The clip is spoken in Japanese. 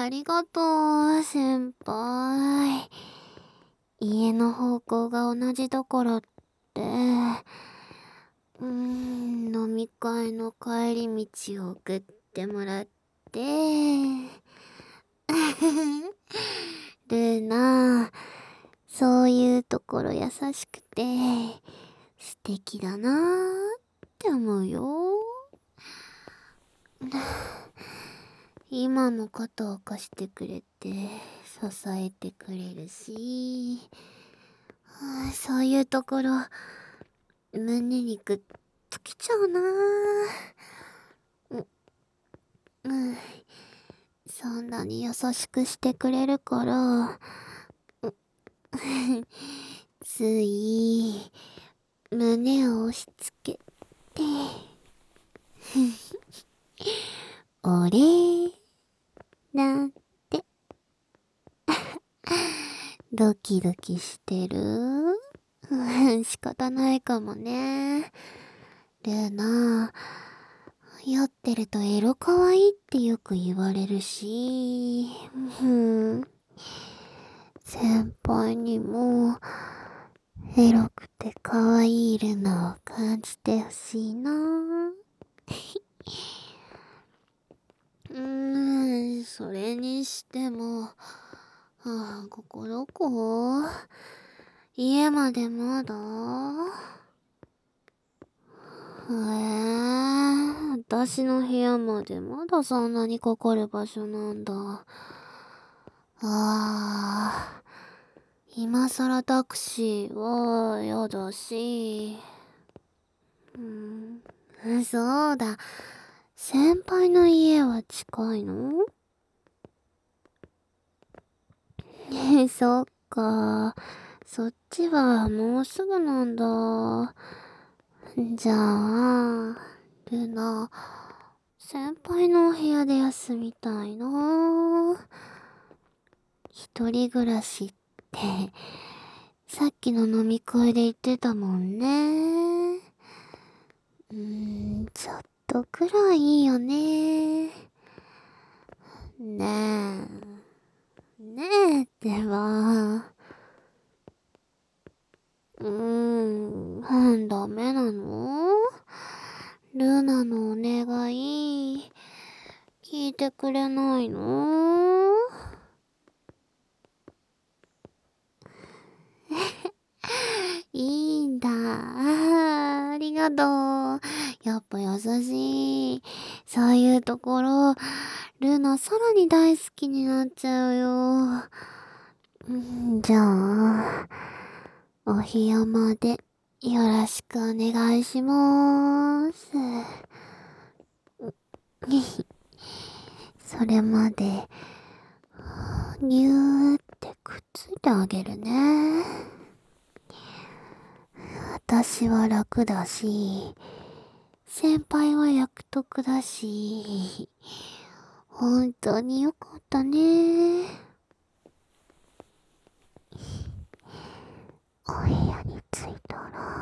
りがとう、先輩。家の方向が同じだからって、飲み会の帰り道を送ってもらって、ルーナ、そういうところ優しくて、素敵だなーって思うよ。今も肩を貸してくれて、支えてくれるし、そういうところ、胸にグッときちゃうなそんなに優しくしてくれるから、つい、胸を押し付けて、俺、なんて、ドキドキしてる仕方ないかもね。ルーナ、酔ってるとエロ可愛いってよく言われるし、先輩にも、エロくて可愛いルナを感じてほしいな。それにしても、ここどこ？家までまだ？私の部屋までまだそんなにかかる場所なんだ。今更タクシーはやだし。そうだ。先輩の家は近いの？そっか。そっちはもうすぐなんだ。じゃあ、ルナ、先輩のお部屋で休みたいな。一人暮らしって、さっきの飲み会で言ってたもんね。ちょっとくらいいいよね。ねえ。ねえってば。ダメなの？ルナのお願い、聞いてくれないの？いいんだ。ありがとう。やっぱ優しい。そういうところ、ルナさらに大好きになっちゃうよ。じゃあ、お部屋までよろしくお願いします。それまで、ぎゅーってくっついてあげるね。私は楽だし、先輩は役得だし、本当によかったね。お部屋に着いたら、